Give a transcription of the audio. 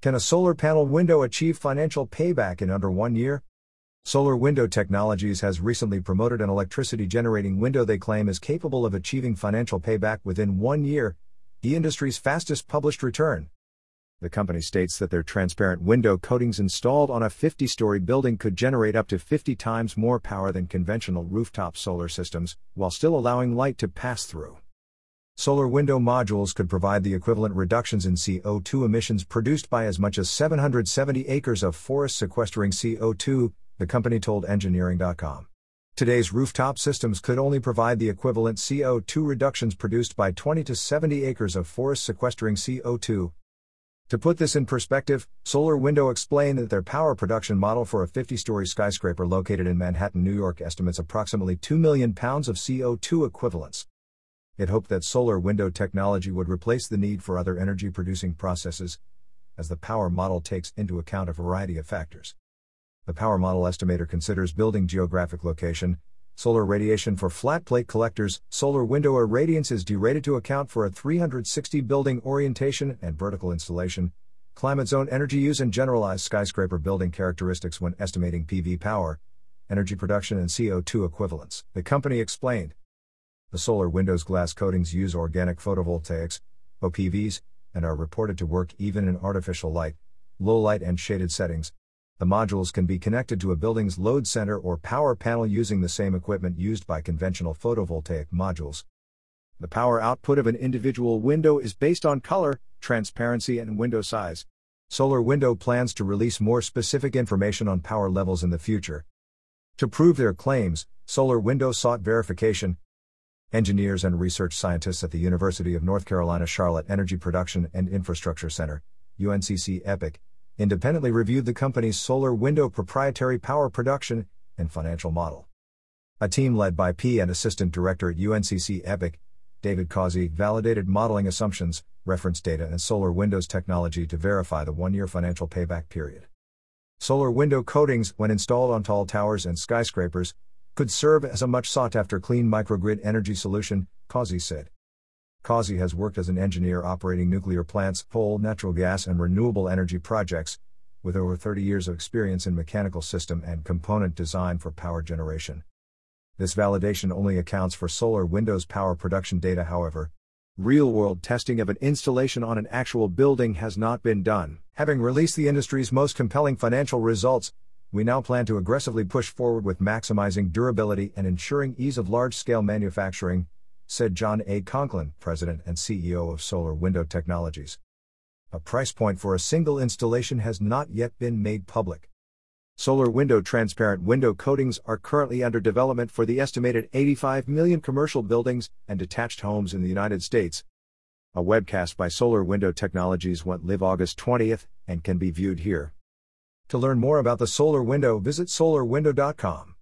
Can a solar panel window achieve financial payback in under 1 year? Solar Window Technologies has recently promoted an electricity generating window they claim is capable of achieving financial payback within 1 year, the industry's fastest published return. The company states that their transparent window coatings installed on a 50-story building could generate up to 50 times more power than conventional rooftop solar systems, while still allowing light to pass through. Solar window modules could provide the equivalent reductions in CO2 emissions produced by as much as 770 acres of forest sequestering CO2, the company told Engineering.com. Today's rooftop systems could only provide the equivalent CO2 reductions produced by 20 to 70 acres of forest sequestering CO2. To put this in perspective, Solar Window explained that their power production model for a 50-story skyscraper located in Manhattan, New York estimates approximately 2 million pounds of CO2 equivalents. It hoped that solar window technology would replace the need for other energy-producing processes, as the power model takes into account a variety of factors. The power model estimator considers building geographic location, solar radiation for flat plate collectors, solar window irradiance is derated to account for a 360 building orientation and vertical installation, climate zone energy use and generalized skyscraper building characteristics when estimating PV power, energy production and CO2 equivalents, the company explained. The solar windows glass coatings use organic photovoltaics, OPVs, and are reported to work even in artificial light, low light and shaded settings. The modules can be connected to a building's load center or power panel using the same equipment used by conventional photovoltaic modules. The power output of an individual window is based on color, transparency, and window size. Solar Window plans to release more specific information on power levels in the future. To prove their claims, Solar Window sought verification. Engineers and research scientists at the University of North Carolina Charlotte Energy Production and Infrastructure Center, UNCC EPIC, independently reviewed the company's Solar Window proprietary power production and financial model. A team led by P and Assistant Director at UNCC EPIC, David Causey, validated modeling assumptions, reference data and Solar Windows technology to verify the 1-year financial payback period. Solar window coatings, when installed on tall towers and skyscrapers, could serve as a much sought-after clean microgrid energy solution, Causey said. Causey has worked as an engineer operating nuclear plants, coal, natural gas and renewable energy projects, with over 30 years of experience in mechanical system and component design for power generation. This validation only accounts for Solar Windows power production data, however. Real-world testing of an installation on an actual building has not been done. Having released the industry's most compelling financial results, we now plan to aggressively push forward with maximizing durability and ensuring ease of large-scale manufacturing, said John A. Conklin, President and CEO of Solar Window Technologies. A price point for a single installation has not yet been made public. Solar Window transparent window coatings are currently under development for the estimated 85 million commercial buildings and detached homes in the United States. A webcast by Solar Window Technologies went live August 20th and can be viewed here. To learn more about the Solar Window, visit solarwindow.com.